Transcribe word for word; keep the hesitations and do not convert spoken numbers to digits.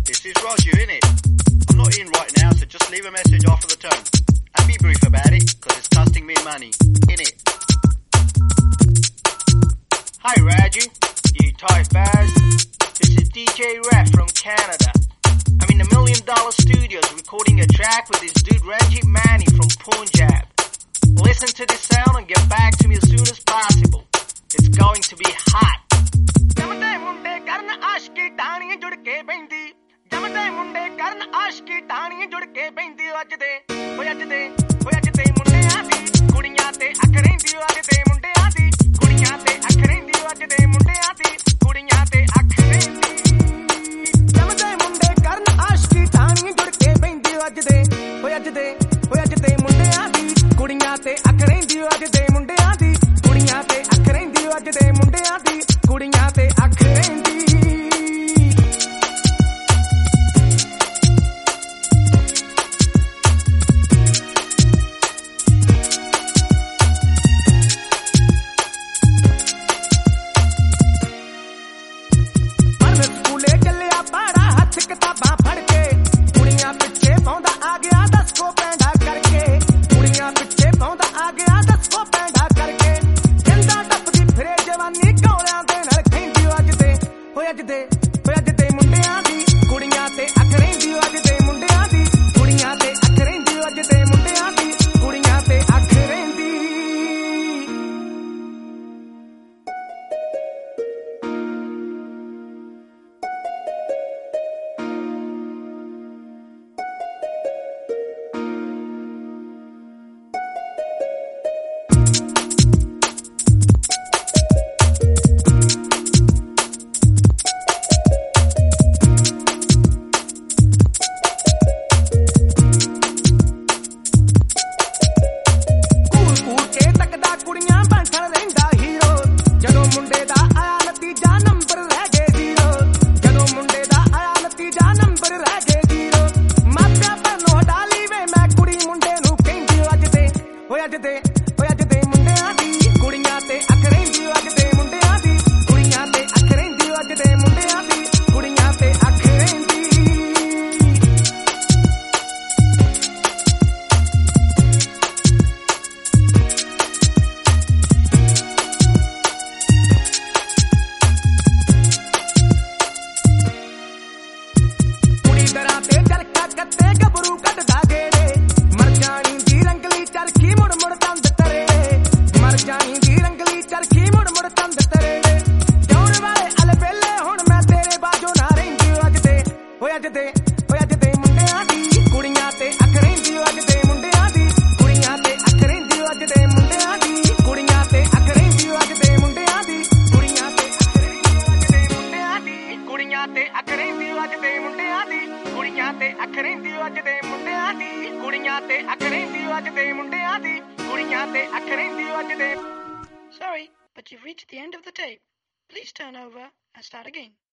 This is Roger, innit? I'm not in right now, so just leave a message after the tone. And be brief about it, because it's costing me money, innit? Hi, Raju. You tight baz. This is D J Ref from Canada. I'm in the Million Dollar Studios recording a track with this dude Ranjit Mani from Punjab. Listen to this sound and get back to me as soon as possible. It's going to be hot. ਜਮਦੇ ਮੁੰਡੇ ਕਰਨ ਆਸ਼ਕੀ ਟਾਣੀਆਂ ਜੁੜ ਕੇ ਬੈਂਦੀ ਜਮਦੇ ਮੁੰਡੇ ਕਰਨ ਆਸ਼ਕੀ ਟਾਣੀਆਂ ਜੁੜ ਕੇ ਬੈਂਦੀ ਅੱਜ ਦੇ ਓਏ ਅੱਜ ਦੇ ਓਏ ਅੱਜ ਦੇ ਮੁੰਡਿਆਂ ਦੀ ਕੁੜੀਆਂ ਤੇ ਅੱਖ ਰਹਿੰਦੀ ਅੱਜ ਦੇ ਮੁੰਡਿਆਂ ਦੀ ਕੁੜੀਆਂ ਤੇ ਅੱਖ ਰਹਿੰਦੀ ਅੱਜ ਦੇ ਮੁੰਡਿਆਂ ਦੀ ਕੁੜੀਆਂ ਤੇ ਅੱਖ ਰਹਿੰਦੀ ਜਮਦੇ ਮੁੰਡੇ ਕਰਨ ਆਸ਼ਕੀ ਟਾਣੀਆਂ ਜੁੜ ਕੇ ਬੈਂਦੀ ਅੱਜ ਦੇ ਓਏ ਅੱਜ ਦੇ ਓਏ ਅੱਜ ਦੇ ਮੁੰਡਿਆਂ ਦੀ ਕੁੜੀਆਂ ਤੇ ਅੱਖ ਰਹਿੰਦੀ ਅੱਜ ਦੇ ਮੁੰਡਿਆਂ ਦੀ ਕੁੜੀਆਂ ਤੇ ਅੱਖ ਰਹਿੰਦੀ ਅੱਜ ਦੇ ਮੁੰਡਿਆਂ ਦੀ ਕੁੜੀਆਂ ਤੇ ਅੱਖ ਰਹਿੰਦੀ ਪੜ੍ਹਨ ਸਕੂਲੇ ਚੱਲਿਆ ਬਾੜਾ ਹੱਥ ਕਿਤਾਬਾਂ ਫੜ ਕੇ ਕੁੜੀਆਂ ਪਿੱਛੇ ਪਾਉਂਦਾ ਆ ਗਿਆ ਦਸ ਕੋ ਪੈਂਡਾ ਕਰਕੇ ਕੁੜੀਆਂ ਪਿੱਛੇ ਪਾਉਂਦਾ ਆ ਗਿਆ ਦਸ ਕੋ ਪੈਂਡਾ ਕਰਕੇ ਜਿੰਦਾ ਟੱਪਦੀ ਫਿਰੇ ਜਵਾਨੀ ਕੌਲਿਆਂ ਦੇ ਨਾਲ ਖੈਂਦੀ ਅੱਜ ਦੇ ਓਏ ਅੱਜ ਦੇ ਓਏ ਅੱਜ ਦੇ ਮੁੰਡਿਆਂ ਦੀ ਕੁੜੀਆਂ ਤੇ ਅੱਖ ਰਹਿੰਦੀ ਅੱਜ ਦੇ ਮੁੰਡਿਆਂ ਦੀ ਕੁੜੀਆਂ ਤੇ ਅੱਖ ਰਹਿੰਦੀ ਅੱਜ ਦੇ ਮੁੰਡਿਆਂ ਦੀ ਕੁੜੀਆਂ ਤੇ ਅੱਖ ਰਹਿੰਦੀ ਕੁੜੀਆਂ ਬੈਠਣ ਰਹਿੰਦਾ ਹੀਰੋ ਜਦੋਂ ਮੁੰਡੇ ਦਾ ਆਇਆ ਨਤੀਜਾ ਨੰਬਰ ਰਹਿ ਗਏ ਜ਼ੀਰੋ ਜਦੋਂ ਮੁੰਡੇ ਦਾ ਆਇਆ ਨਤੀਜਾ ਨੰਬਰ ਰਹਿ ਗਏ ਜ਼ੀਰੋ ਮਾਪਿਆਂ ਪਰਨੋਂ ਹਟਾ ਲਈ ਵੇ ਮੈਂ ਕੁੜੀ ਮੁੰਡੇ ਨੂੰ ਕਹਿੰਦੀ ਅੱਜ ਦੇ ਓਏ ਅੱਜ ਦੇ ਓਏ ਅੱਜ ਦੇ ਮੁੰਡਿਆਂ ਦੀ ਕੁੜੀਆਂ ਤੇ ਅੱਖ ਰਹਿੰਦੀ ਅੱਜ ਦੇ ਮੁੰਡਿਆਂ ਦੀ ਕੁੜੀਆਂ ਤੇ ਅੱਖ ਰਹਿੰਦੀ ਅੱਜ ਦੇ ਮੁੰਡਿਆਂ ਦੀ ਕੁੜੀਆਂ ਤੇ ਅੱਖ ਰਹਿੰਦੀ ਦਰਾਂ ਤੇ ਚਰਖਾ ਕੱਤੇ ਗੱਭਰੂ ਕੱਢਦਾ ਗੇੜੇ ਮਰ ਜਾਣੀ ਦੀ ਰੰਗਲੀ ਚਰਖੀ ਮੁੜ ਮੁੜ ਤੰਦ ਤਰੇ ਮਰ ਜਾਣੀ ਦੀ ਰੰਗਲੀ ਚਰਖੀ ਮੁੜ ਮੁੜ ਤੰਦ ਤਰੇ ਜਾਉਣ ਵਾਲੇ ਅਲਬੇਲੇ ਹੁਣ ਮੈਂ ਤੇਰੇ ਬਾਝੋਂ ਨਾ ਰਹਿੰਦੀ ਅੱਜ ਦੇ ਓਏ ਅੱਜ ਦੇ ਓਏ ਅੱਜ ਦੇ ਮੁੰਡਿਆਂ ਦੀ ਕੁੜੀਆਂ ਤੇ ਅੱਖ ਰਹਿੰਦੀ ਅੱਜ ਦੇ ਮੁੰਡਿਆਂ ਦੀ ਕੁੜੀਆਂ ਤੇ ਅੱਖ ਰਹਿੰਦੀ ਅੱਜ ਦੇ ਮੁੰਡਿਆਂ ਦੀ ਕੁੜੀਆਂ ਤੇ ਅੱਖ ਰਹਿੰਦੀ ਅੱਜ ਦੇ ਮੁੰਡਿਆਂ ਦੀ ਕੁੜੀਆਂ ਤੇ ਅੱਖ ਰਹਿੰਦੀ ਅੱਜ ਦੇ ਮੁੰਡਿਆਂ ਦੀ ਕੁੜੀਆਂ ਤੇ ਅੱਖ ਰਹਿੰਦੀ ਅੱਜ ਦੇ ਮੁੰਡਿਆਂ ਦੀ ਕੁੜੀਆਂ ਤੇ ਅੱਖ ਰਹਿੰਦੀ ਅੱਜ ਦੇ ਮੁੰਡਿਆਂ ਦੀ ਕੁੜੀਆਂ ਤੇ ਅੱਖ ਰਹਿੰਦੀ ਅੱਜ ਦੇ ਮੁੰਡਿਆਂ ਦੀ ਕੁੜੀਆਂ ਤੇ ਅੱਖ ਰਹਿੰਦੀ ਅੱਜ ਦੇ Sorry, but you've reached the end of the tape. Please turn over and start again.